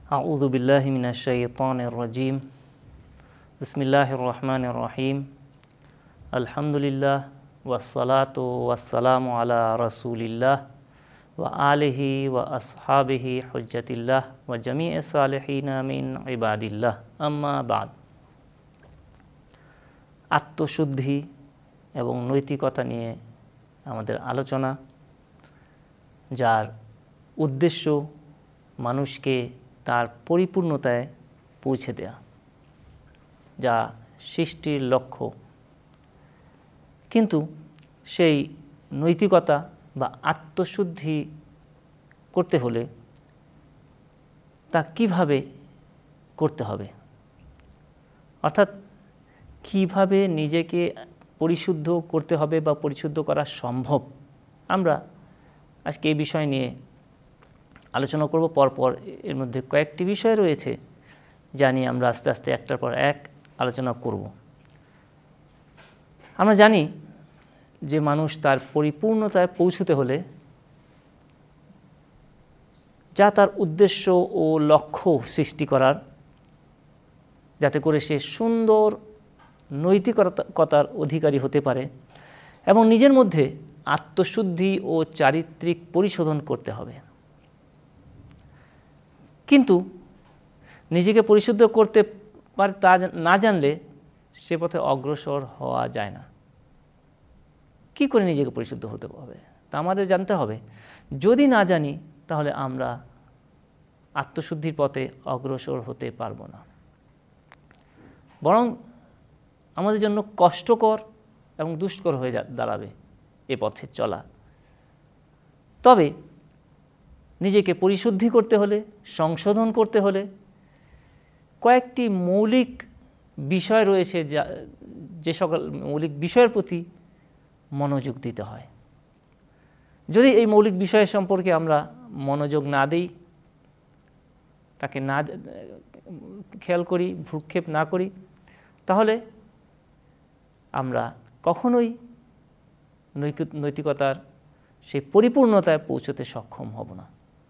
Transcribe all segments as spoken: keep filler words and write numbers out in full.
আউযু বিল্লাহি মিনাশ শাইতানির রাজিম। বিসমিল্লাহির রহমানির রহিম। আলহামদুলিল্লাহ ওয়াসসালাতু ওয়াসসালামু আলা রাসূলিল্লাহ ওয়া আলিহি ওয়া আসহাবিহি হুজ্জাতিল্লাহ ওয়া জামিইস সালিহিনা মিন ইবাদিল্লাহ, আম্মা বাদ। আত্মশুদ্ধি এবং নৈতিকতা নিয়ে আমাদের আলোচনা, যার উদ্দেশ্য মানুষকে তার পরিপূর্ণতায় পৌঁছে দেয়া, যা সৃষ্টির লক্ষ্য। কিন্তু সেই নৈতিকতা বা আত্মশুদ্ধি করতে হলে তা কিভাবে করতে হবে, অর্থাৎ কিভাবে নিজেকে পরিশুদ্ধ করতে হবে বা পরিশুদ্ধ করা সম্ভব, আমরা আজকে এই বিষয় নিয়ে আলোচনা করব। পরপর এর মধ্যে কয়েকটি বিষয় রয়েছে যা নিয়ে আমরা আস্তে আস্তে একটার পর এক আলোচনা করব। আমরা জানি যে মানুষ তার পরিপূর্ণতায় পৌঁছতে হলে, যা তার উদ্দেশ্য ও লক্ষ্য সৃষ্টি করার, যাতে করে সে সুন্দর নৈতিকতার অধিকারী হতে পারে এবং নিজের মধ্যে আত্মশুদ্ধি ও চারিত্রিক পরিশোধন করতে হবে। কিন্তু নিজেকে পরিশুদ্ধ করতে পারে তা না জানলে সে পথে অগ্রসর হওয়া যায় না। কি করে নিজেকে পরিশুদ্ধ হতে হবে তা আমাদের জানতে হবে। যদি না জানি তাহলে আমরা আত্মশুদ্ধির পথে অগ্রসর হতে পারবো না, বরং আমাদের জন্য কষ্টকর এবং দুষ্কর হয়ে দাঁড়াবে এ পথে চলা। তবে নিজেকে পরিশুদ্ধি করতে হলে, সংশোধন করতে হলে কয়েকটি মৌলিক বিষয় রয়েছে, যা যে সকল মৌলিক বিষয়ের প্রতি মনোযোগ দিতে হয়। যদি এই মৌলিক বিষয় সম্পর্কে আমরা মনোযোগ না দিই, তাকে না খেয়াল করি, ভ্রুক্ষেপ না করি, তাহলে আমরা কখনোই নৈতিকতার সেই পরিপূর্ণতায় পৌঁছতে সক্ষম হব না।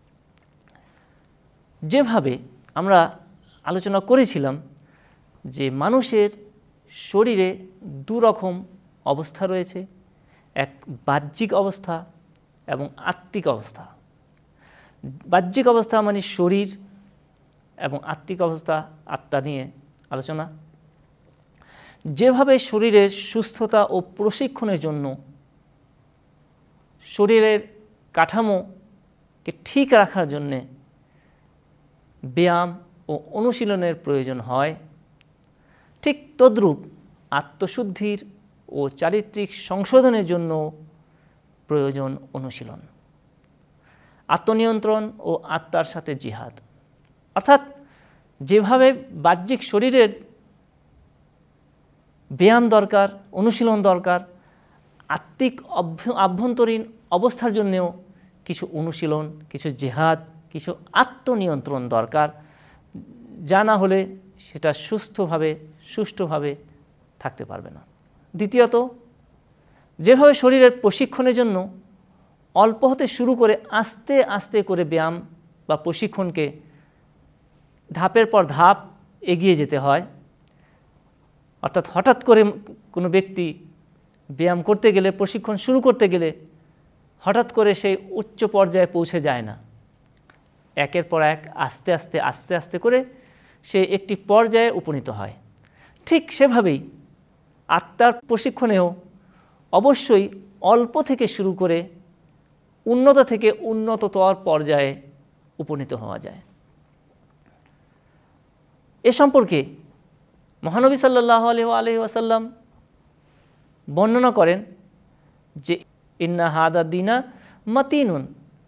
যেভাবে আমরা আলোচনা করেছিলাম যে মানুষের শরীরে দু রকম অবস্থা রয়েছে, এক বাহ্যিক অবস্থা এবং আত্মিক অবস্থা। বাহ্যিক অবস্থা মানে শরীর, এবং আত্মিক অবস্থা আত্মা নিয়ে আলোচনা। যেভাবে শরীরের সুস্থতা ও প্রশিক্ষণের জন্য শরীরের কাঠামোকে ঠিক রাখার জন্যে ব্যায়াম ও অনুশীলনের প্রয়োজন হয়, ঠিক তদ্রূপ আত্মশুদ্ধির ও চারিত্রিক সংশোধনের জন্য প্রয়োজন অনুশীলন, আত্মনিয়ন্ত্রণ ও আত্মার সাথে জিহাদ। অর্থাৎ যেভাবে বাহ্যিক শরীরের ব্যায়াম দরকার, অনুশীলন দরকার, আত্মিক আভ্যন্তরীণ অবস্থার জন্যেও কিছু অনুশীলন, কিছু জিহাদ, কিছু আত্মনিয়ন্ত্রণ দরকার, যা না হলে সেটা সুস্থভাবে সুষ্ঠুভাবে থাকতে পারবে না। দ্বিতীয়ত, যেভাবে শরীরের প্রশিক্ষণের জন্য অল্প হতে শুরু করে আস্তে আস্তে করে ব্যায়াম বা প্রশিক্ষণকে ধাপের পর ধাপ এগিয়ে যেতে হয়, অর্থাৎ হঠাৎ করে কোনো ব্যক্তি ব্যায়াম করতে গেলে, প্রশিক্ষণ শুরু করতে গেলে হঠাৎ করে সেই উচ্চ পর্যায়ে পৌঁছে যায় না। একের পর এক আস্তে আস্তে আস্তে আস্তে করে সে একটি পর্যায়ে উপনীত হয়। ঠিক সেভাবেই আত্মার প্রশিক্ষণেও অবশ্যই অল্প থেকে শুরু করে উন্নত থেকে উন্নততর পর্যায়ে উপনীত হওয়া যায়। এ সম্পর্কে মহানবী সাল্লাল্লাহু আলাইহি ওয়াসাল্লাম বর্ণনা করেন যে ইন্না হাদা দিনা মাতিনুন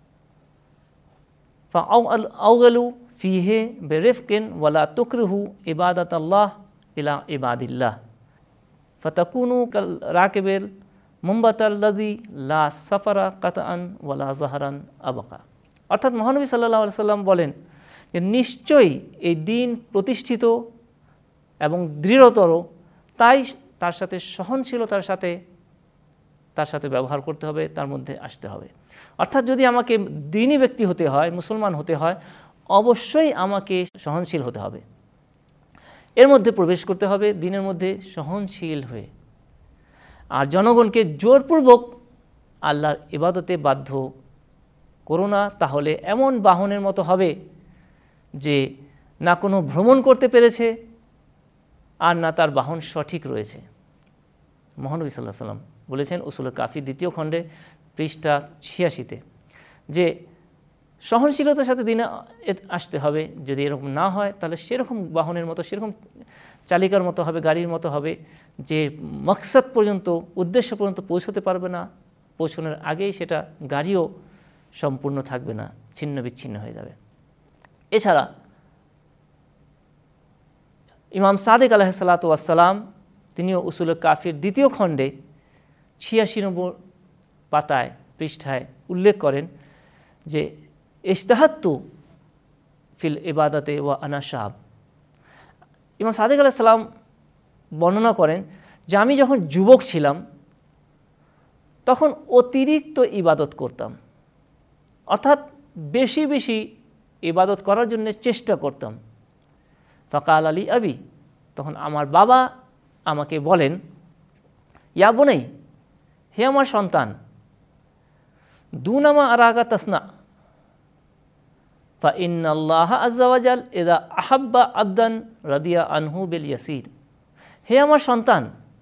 ফাআউগালু ফিহে বিরিফকিন ওয়ালা তুকরিহু ইবাদাতাল্লাহ ইলা ইবাদিল্লাহ ফাতাকুনু কাল রাকিবিল মুমবাতাল্লাযী লা সাফারা কাতআন ওয়ালা যাহরান আবাকা। অর্থাৎ মহানবী সাল্লাল্লাহু আলাইহি ওয়াসাল্লাম বলেন যে নিশ্চয়ই এই দিন প্রতিষ্ঠিত এবং দৃঢ়তর, তাই তার সাথে সহনশীলতার সাথে তার সাথে ব্যবহার করতে হবে, তার মধ্যে আসতে হবে। অর্থাৎ যদি আমাকে দ্বীনী ব্যক্তি হতে হয়, মুসলমান হতে হয়, অবশ্যই আমাকে সহনশীল হতে হবে, এর মধ্যে প্রবেশ করতে হবে, দিনের মধ্যে সহনশীল হয়ে। আর জনগণকে জোরপূর্বক আল্লাহর ইবাদতে বাধ্য করো না, তাহলে এমন বাহনের মতো হবে যে না কোনো ভ্রমণ করতে পেরেছে আর না তার বাহন সঠিক রয়েছে। মহানবী সাল্লাল্লাহু আলাইহি ওয়াসাল্লাম বলেছেন উসুল কাফি দ্বিতীয় খণ্ডে পৃষ্ঠা ছিয়াশিতে যে সহনশীলতার সাথে দিনে আসতে হবে। যদি এরকম না হয় তাহলে সেরকম বাহনের মতো, সেরকম চালিকার মতো হবে, গাড়ির মতো হবে যে মকসদ পর্যন্ত, উদ্দেশ্য পর্যন্ত পৌঁছতে পারবে না, পৌঁছানোর আগেই সেটা গাড়িও সম্পূর্ণ থাকবে না, ছিন্ন বিচ্ছিন্ন হয়ে যাবে। এছাড়া ইমাম সাদিক আলাইহিসসালাতু ওয়াসসালাম তিনিও উসুল কাফির দ্বিতীয় খণ্ডে ছিয়াশি নম্বর পাতায় পৃষ্ঠায় উল্লেখ করেন যে ইজতাহাদতু ফিল ইবাদাতে ওয়া আনা শাব। ইমাম সাদিক আলাইহিস সালাম বর্ণনা করেন যে আমি যখন যুবক ছিলাম তখন অতিরিক্ত ইবাদত করতাম, অর্থাৎ বেশি বেশি ইবাদত করার জন্য চেষ্টা করতাম। ফাকাল আলী আবি, তখন আমার বাবা আমাকে বলেন, ইয়া বুনাই, হে আমার সন্তান, দুনামা আরাগা তাসনা ফা ইন্নাল্লাহ আযজা ওয়া জাল ইযা আহাব্বা আবদান রাদিয়া আনহু বিল ইয়াসির। হে আমার সন্তান,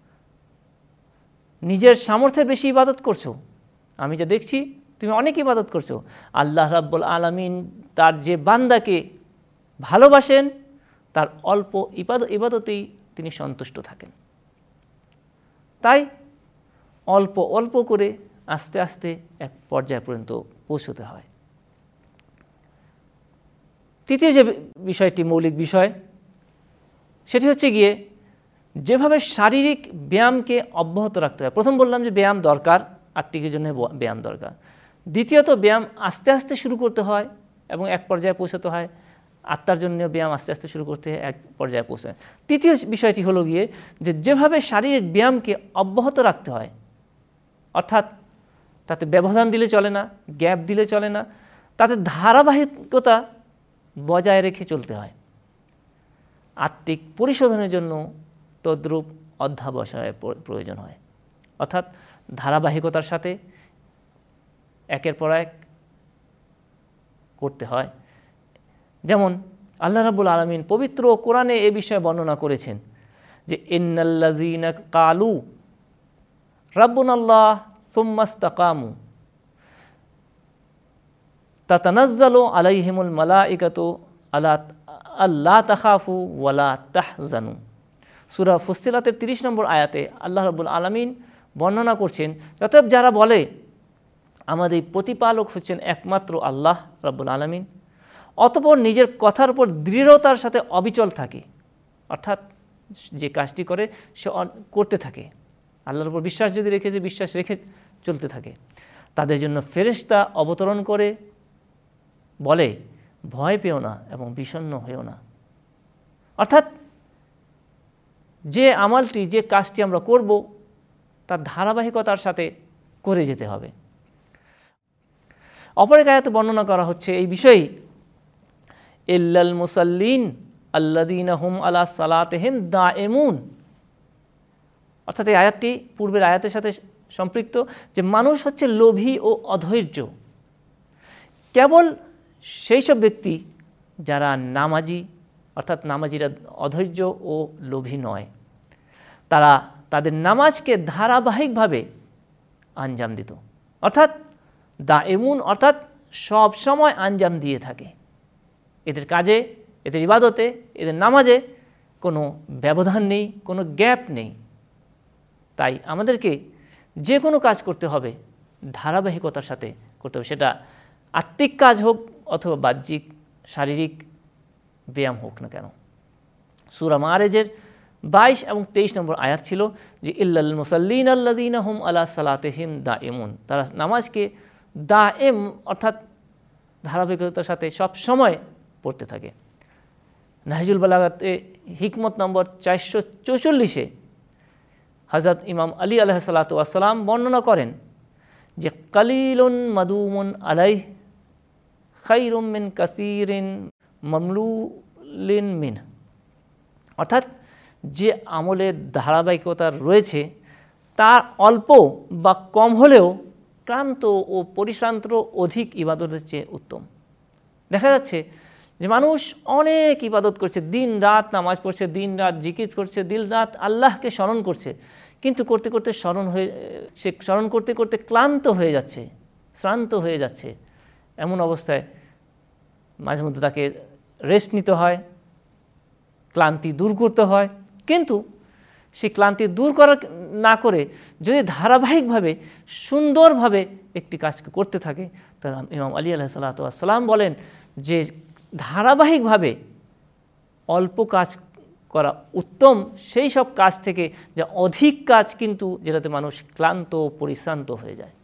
নিজের সামর্থ্যের বেশি ইবাদত করছো, আমি যা দেখছি তুমি অনেক ইবাদত করছো। আল্লাহ রাব্বুল আলামিন তার যে বান্দাকে ভালোবাসেন তার অল্প ইবাদত ইবাদতেই তিনি সন্তুষ্ট থাকেন। তাই অল্প অল্প করে আস্তে আস্তে এক পর্যায় পর্যন্ত পৌঁছতে হয়। তৃতীয় যে বিষয়টি, মৌলিক বিষয়, সেটি হচ্ছে গিয়ে যেভাবে শারীরিক ব্যায়ামকে অব্যাহত রাখতে হয়। প্রথম বললাম যে ব্যায়াম দরকার, আত্মিকের জন্য ব্যায়াম দরকার। দ্বিতীয়ত ব্যায়াম আস্তে আস্তে শুরু করতে হয় এবং এক পর্যায়ে পৌঁছাতে হয়। আত্মার জন্য ব্যায়াম আস্তে আস্তে শুরু করতে এক পর্যায়ে পৌঁছায়। তৃতীয় বিষয়টি হলো গিয়ে যে যেভাবে শারীরিক ব্যায়ামকে অব্যাহত রাখতে হয়, অর্থাৎ তাতে ব্যবধান দিলে চলে না, গ্যাপ দিলে চলে না, তাতে ধারাবাহিকতা বজায় রেখে চলতে হয়। আত্মিক পরিশোধনের জন্য তদ্রূপ অধ্যাবসায়ের প্রয়োজন হয়, অর্থাৎ ধারাবাহিকতার সাথে একের পর এক করতে হয়। যেমন আল্লাহ রাব্বুল আলামিন পবিত্র কোরআনে এ বিষয়ে বর্ণনা করেছেন যে ইন্নাল্লাযীনা ক্বালু রাব্বুনাল্লাহ সুম্মা ইসতাকামু তাতানাজ্জালু আলাইহিমুল মালাইকাতু আলা আল্লা তাখাফু ওয়ালা তাহজানু। সূরা ফুসসিলাতের তিরিশ নম্বর আয়াতে আল্লাহ রাব্বুল আলামিন বর্ণনা করছেন, অতএব যারা বলে আমাদের প্রতিপালক হচ্ছেন একমাত্র আল্লাহ রাব্বুল আলামিন, অতঃপর নিজের কথার উপর দৃঢ়তার সাথে অবিচল থাকে, অর্থাৎ যে কাজটি করে সে করতে থাকে, আল্লাহর উপর বিশ্বাস যদি রেখেছে বিশ্বাস রেখে চলতে থাকে, তাদের জন্য ফেরেশতা অবতরণ করে বলে ভয় পেও না এবং বিষণ্ণ হয়েও না। অর্থাৎ যে আমলটি, যে কাজটি আমরা করব তার ধারাবাহিকতার সাথে করে যেতে হবে। অপর এক আয়াতে বর্ণনা করা হচ্ছে এই বিষয়ে, ইল্লাল মুসাল্লিন আল্লাযীনা হুম আলা সালাতিহিম দাঈমুন। অর্থাৎ এই আয়াতটি পূর্বের আয়াতের সাথে সম্পৃক্ত যে মানুষ হচ্ছে লোভী ও অধৈর্য। কেবল সেই সব ব্যক্তি যারা নামাজি, অর্থাৎ নামাজিরা অধৈর্য ও লোভী নয়, তারা তাদের নামাজকে ধারাবাহিকভাবে আঞ্জাম দিত, অর্থাৎ দাঈমুন, অর্থাৎ সব সময় আঞ্জাম দিয়ে থাকে। এদের কাজে, এদের ইবাদতে, এদের নামাজে কোনো ব্যবধান নেই, কোনো গ্যাপ নেই। তাই আমাদেরকে যে কোনো কাজ করতে হবে ধারাবাহিকতার সাথে করতে হবে, সেটা আত্মিক কাজ হোক অথবা বাহ্যিক শারীরিক ব্যায়াম হোক না কেন। সূরা মাআরিজের বাইশ এবং তেইশ নম্বর আয়াত ছিল যে ইল্লাল মুসাল্লিন আল্লাযীনা হুম আলা সালাতিহিম দাঈমুন, তারা নামাজকে দায়েম অর্থাৎ ধারাবাহিকতার সাথে সব সময় পড়তে থাকে। নাহজুল বালাগাতে হিকমত নম্বর চারশো চৌচল্লিশে হযরত ইমাম আলী আলাইহিসসালাতু ওয়াসসালাম বর্ণনা করেন যে কালিলুন মাদুমুন আলাইহি খায়রুম মিন কাসীরিন মামলুলিন মিন, অর্থাৎ যে আমলের ধারাবাহিকতা রয়েছে তার অল্প বা কম হলেও ক্লান্ত ও পরিশ্রান্ত অধিক ইবাদতের চেয়ে উত্তম। দেখা যাচ্ছে যে মানুষ অনেক ইবাদত করছে, দিন রাত নামাজ পড়ছে, দিন রাত জিকির করছে, দিন রাত আল্লাহকে স্মরণ করছে, কিন্তু করতে করতে স্মরণ হয়ে সে স্মরণ করতে করতে ক্লান্ত হয়ে যাচ্ছে, শ্রান্ত হয়ে যাচ্ছে। এমন অবস্থায় মাঝে মধ্যে তাকে রেস্ট নিতে হয়, ক্লান্তি দূর করতে হয়। কিন্তু সেই ক্লান্তি দূর করা না করে যদি ধারাবাহিকভাবে সুন্দরভাবে একটি কাজকে করতে থাকে, তাহলে ইমাম আলী আলাইহিসসালাতু ওয়াসসালাম বলেন যে ধারাবাহিকভাবে অল্প কাজ করা উত্তম সেই সব কাজ থেকে যা অধিক কাজ কিন্তু যেটাতে মানুষ ক্লান্ত পরিশ্রান্ত হয়ে যায়।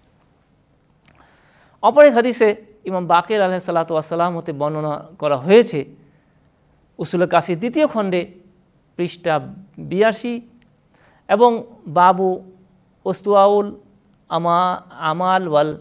অপর এক হাদিসে ইমাম বাকের আলাইহিসসালাতু ওয়াসসালাম হতে বর্ণনা করা হয়েছে, উসুল কাফি দ্বিতীয় খণ্ডে পৃষ্ঠা বিয়াশি এবং বাবু ওস্তুয়াউল আমা আমাল ওয়াল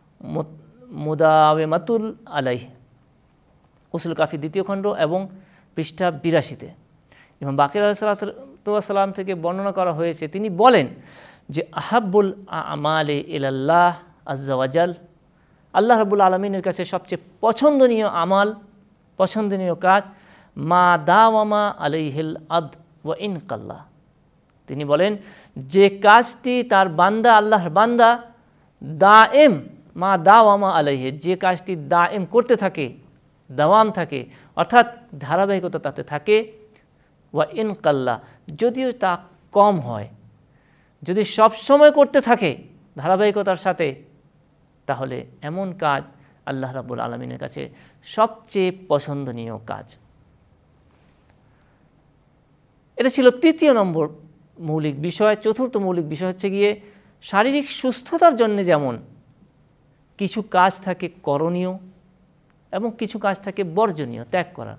মুদাওয়ামাতুল আলাইহ, উসুল কাফি দ্বিতীয় খণ্ড এবং পৃষ্ঠা বিরাশিতে ইমাম বাকির আলাইহিসসালাতু ওয়াসসালাম থেকে বর্ণনা করা হয়েছে, তিনি বলেন যে আহাব্বুল আমালে ইলাল্লাহ আযজা ওয়াজাল, আল্লাহ রাব্বুল আলামিনের কাছে সবচেয়ে পছন্দনীয় আমাল, পছন্দনীয় কাজ মা দাওয়ামা আলাইহিল আবদ ওয়া ইন কাল্লা। তিনি বলেন যে কাজটি তার বান্দা, আল্লাহর বান্দা দায়েম, মা দাওয়ামা আলাইহি, যে কাজটি দায়েম করতে থাকে, দাওয়াম থাকে, অর্থাৎ ধারাবাহিকতা তাতে থাকে, ওয়া ইন কাল্লা, যদিও তা কম হয়, যদি সব সময় করতে থাকে ধারাবাহিকতার সাথে, তাহলে এমন কাজ আল্লাহ রাব্বুল আলামিনের কাছে সবচেয়ে পছন্দনীয় কাজ। এটা ছিল তৃতীয় নম্বর মৌলিক বিষয়। চতুর্থ মৌলিক বিষয় হচ্ছে গিয়ে শারীরিক সুস্থতার জন্য যেমন কিছু কাজ থাকে করণীয় এবং কিছু কাজ থাকে বর্জনীয়, ত্যাগ করা।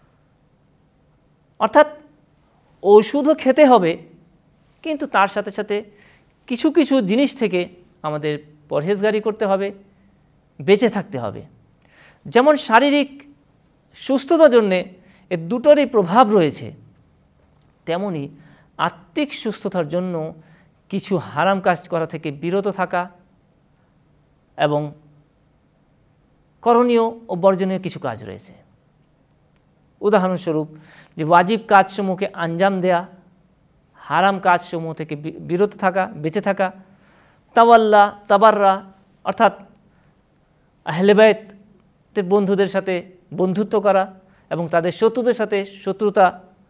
অর্থাৎ ওষুধও খেতে হবে, কিন্তু তার সাথে সাথে কিছু কিছু জিনিস থেকে আমাদের পরহেজগারি করতে হবে, বেঁচে থাকতে হবে। যেমন শারীরিক সুস্থতার জন্যে এর দুটোরই প্রভাব রয়েছে, তেমনি আত্মিক সুস্থতার জন্য কিছু হারাম কাজ করা থেকে বিরত থাকা এবং করণীয় ও বর্জনীয় কিছু কাজ রয়েছে। উদাহরণস্বরূপ যে ওয়াজিব কাজসমূহকে আঞ্জাম দেয়া, হারাম কাজসমূহ থেকে বিরত থাকা, বেঁচে থাকা, তাওয়াল্লা তাবাররা, অর্থাৎ আহলে বাইতের বন্ধুদের সাথে বন্ধুত্ব করা এবং তাদের শত্রুদের সাথে শত্রুতা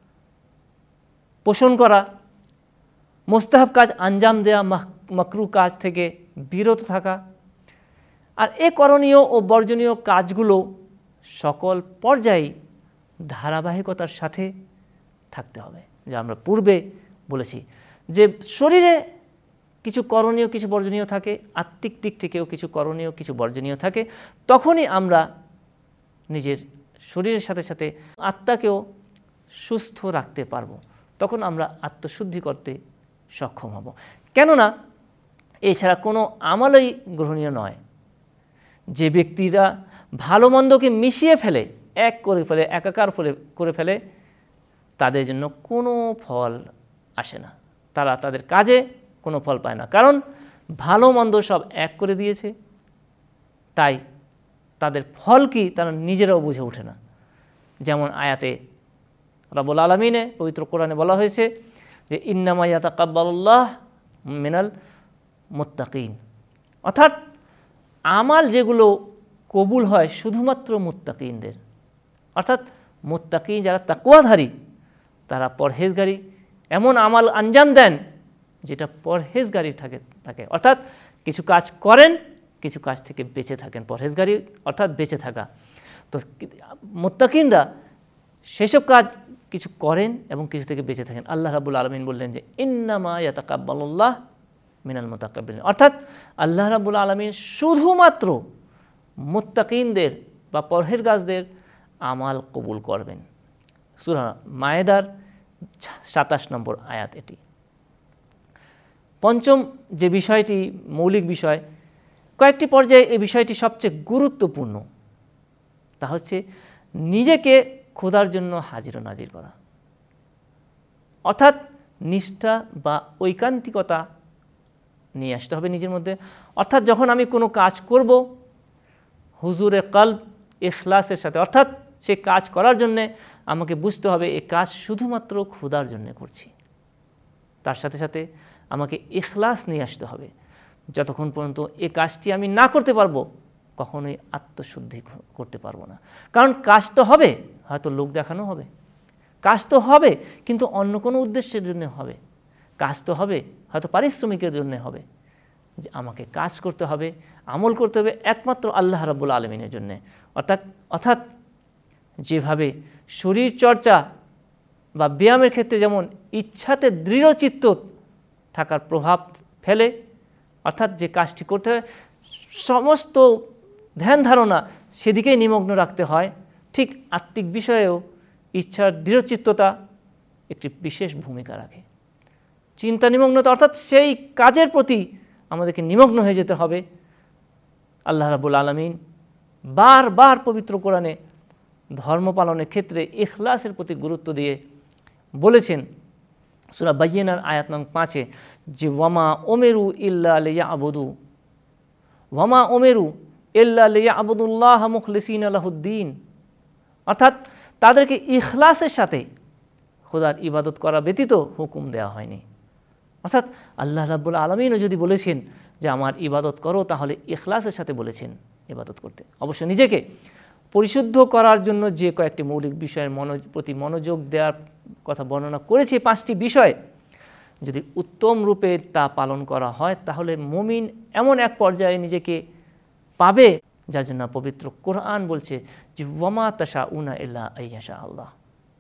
পোষণ করা, মোস্তাহাব কাজ আঞ্জাম দেয়া, মাকরু কাজ থেকে বিরত থাকা। আর এ করণীয় ও বর্জনীয় কাজগুলো সকল পর্যায়ে ধারাবাহিকতার সাথে থাকতে হবে। যা আমরা পূর্বে বলেছি যে শরীরে কিছু করণীয় কিছু বর্জনীয় থাকে, আত্মিক দিক থেকেও কিছু করণীয় কিছু বর্জনীয় থাকে। তখনই আমরা নিজের শরীরের সাথে সাথে আত্মাকেও সুস্থ রাখতে পারবো, তখন আমরা আত্মশুদ্ধি করতে সক্ষম হব। কেননা এছাড়া কোনো আমলই গ্রহণীয় নয়। যে ব্যক্তিরা ভালো মন্দকে মিশিয়ে ফেলে, এক করে ফেলে, একাকার ফলে করে ফেলে, তাদের জন্য কোনো ফল আসে না, তারা তাদের কাজে কোনো ফল পায় না। কারণ ভালো মন্দ সব এক করে দিয়েছে, তাই তাদের ফল কি তারা নিজেরাও বুঝে ওঠে না। যেমন আয়াতে রাব্বুল আলামিনে পবিত্র কোরআনে বলা হয়েছে যে ইন্নামা ইয়াতাকাব্বালুল্লাহ মিনাল মুত্তাকিন, অর্থাৎ আমাল যেগুলো কবুল হয় শুধুমাত্র মুত্তাকিনদের, অর্থাৎ মুত্তাকিন যারা তাকওয়াধারী, তারা পরহেজগারী, এমন আমাল আঞ্জাম দেন যেটা পরহেজগারী থাকে থাকে অর্থাৎ কিছু কাজ করেন, কিছু কাজ থেকে বেঁচে থাকেন। পরহেজগারী অর্থাৎ বেঁচে থাকা। তো মুত্তাকিনরা সেসব কাজ কিছু করেন এবং কিছু থেকে বেঁচে থাকেন। আল্লাহ রাব্বুল আলামিন বললেন যে ইন্নামা ইয়াতাকাব্বালুল্লাহ মিনাল মুতাকাব্বিরিন, অর্থাৎ আল্লাহ রাব্বুল আলামিন শুধুমাত্র মুত্তাকিনদের বা পরহেজগারদের আমাল কবুল করবেন। সূরা মায়েদার সাতাশ নম্বর আয়াত এটি। পঞ্চম যে বিষয়টি মৌলিক বিষয়, কয়েকটি পর্যায়ে এই বিষয়টি সবচেয়ে গুরুত্বপূর্ণ, তা হচ্ছে নিজেকে খোদার জন্য হাজির ও নাজির করা, অর্থাৎ নিষ্ঠা বা ঐকান্তিকতা নিয়ে আসতে হবে নিজের মধ্যে। অর্থাৎ যখন আমি কোনো কাজ করব, হুজুরে কলব ইখলাসের সাথে, অর্থাৎ সে কাজ করার জন্যে আমাকে বুঝতে হবে এই কাজ শুধুমাত্র খোদার জন্য করছি। তার সাথে সাথে আমাকে ইখলাস নিয়ে আসতে হবে। যতক্ষণ পর্যন্ত এই কাজটি আমি না করতে পারবো, কখনোই আত্মশুদ্ধি করতে পারবো না। কারণ কাজ তো হবে, হয়তো লোক দেখানো হবে, কাজ তো হবে কিন্তু অন্য কোনো উদ্দেশ্যের জন্য হবে, কাজ তো হবে হয়তো পারিশ্রমিকের জন্য হবে। যে আমাকে কাজ করতে হবে, আমল করতে হবে একমাত্র আল্লাহ রাব্বুল আলামিনের জন্যে। অর্থাৎ অর্থাৎ যেভাবে শরীর চর্চা বা ব্যায়ামের ক্ষেত্রে যেমন ইচ্ছাতে দৃঢ়চিত্ত থাকার প্রভাব ফেলে, অর্থাৎ যে কাজটি করতে হয় সমস্ত ধ্যান ধারণা সেদিকেই নিমগ্ন রাখতে হয়, ঠিক আত্মিক বিষয়েও ইচ্ছার দৃঢ়চিত্ততা একটি বিশেষ ভূমিকা রাখে। চিন্তা নিমগ্নতা অর্থাৎ সেই কাজের প্রতি আমাদেরকে নিমগ্ন হয়ে যেতে হবে। আল্লাহ রাব্বুল আলামিন বারবার পবিত্র কোরআনে ধর্ম পালনের ক্ষেত্রে ইখলাসের প্রতি গুরুত্ব দিয়ে বলেছেন। সূরা বাইয়িনার আয়াত নং পাঁচে যে ওয়ামা ওমেরু ইল্লা লিয়াবুদু ওয়ামা ওমেরু ইল্লা লিয়াবুদুল্লাহ মুখলিসিনা লাহুদ্দিন, অর্থাৎ তাদেরকে ইখলাসের সাথে খোদার ইবাদত করা ব্যতীত হুকুম দেওয়া হয়নি। অর্থাৎ আল্লাহ রাব্বুল আলামিনও যদি বলেছেন যে আমার ইবাদত করো, তাহলে ইখলাসের সাথে বলেছেন ইবাদত করতে। অবশ্য নিজেকে পরিশুদ্ধ করার জন্য যে কয়েকটি মৌলিক বিষয়ের মনো প্রতি মনোযোগ দেওয়ার কথা বর্ণনা করেছি, পাঁচটি বিষয় যদি উত্তম রূপে তা পালন করা হয়, তাহলে মুমিন এমন এক পর্যায়ে নিজেকে পাবে যার জন্য পবিত্র কোরআন বলছে যে ওয়ামা তাশাউনা ইল্লা আইয়াশা আল্লাহ।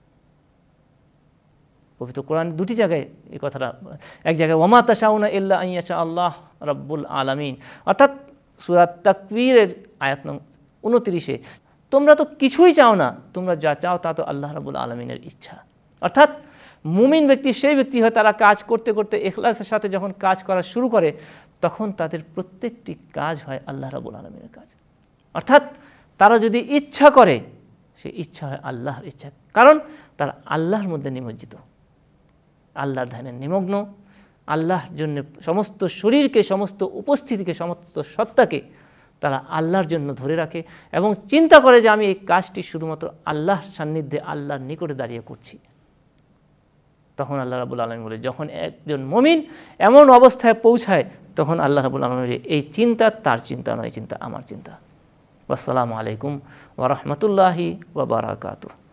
পবিত্র কোরআন দুটি জায়গায় এই কথাটা, এক জায়গায় ওয়ামা তাশাউনা ইল্লা আইয়াশা আল্লাহ রাব্বুল আলামিন, অর্থাৎ সূরা তাকবীরের আয়াত নং উনত্রিশে তোমরা তো কিছুই চাও না, তোমরা যা চাও তা তো আল্লাহ রাব্বুল আলামিনের ইচ্ছা। অর্থাৎ মুমিন ব্যক্তি সেই ব্যক্তি হয় তারা কাজ করতে করতে ইখলাসের সাথে যখন কাজ করা শুরু করে, তখন তাদের প্রত্যেকটি কাজ হয় আল্লাহ রাব্বুল আলামিনের কাজ। অর্থাৎ তারা যদি ইচ্ছা করে, সেই ইচ্ছা হয় আল্লাহর ইচ্ছা, কারণ তারা আল্লাহর মধ্যে নিমজ্জিত, আল্লাহর ধ্যানে নিমগ্ন, আল্লাহর জন্য সমস্ত শরীরকে, সমস্ত উপস্থিতিকে, সমস্ত সত্তাকে তারা আল্লাহর জন্য ধরে রাখে এবং চিন্তা করে যে আমি এই কাজটি শুধুমাত্র আল্লাহর সান্নিধ্যে, আল্লাহর নিকটে দাঁড়িয়ে করছি। তখন আল্লাহ রাব্বুল আলামিন বলে, যখন একজন মুমিন এমন অবস্থায় পৌঁছায়, তখন আল্লাহ রাব্বুল আলামিন বলে এই চিন্তা তার চিন্তা নয়, চিন্তা আমার চিন্তা। আসসালামু আলাইকুম ওয়া রাহমাতুল্লাহি ওয়া বারাকাতুহু।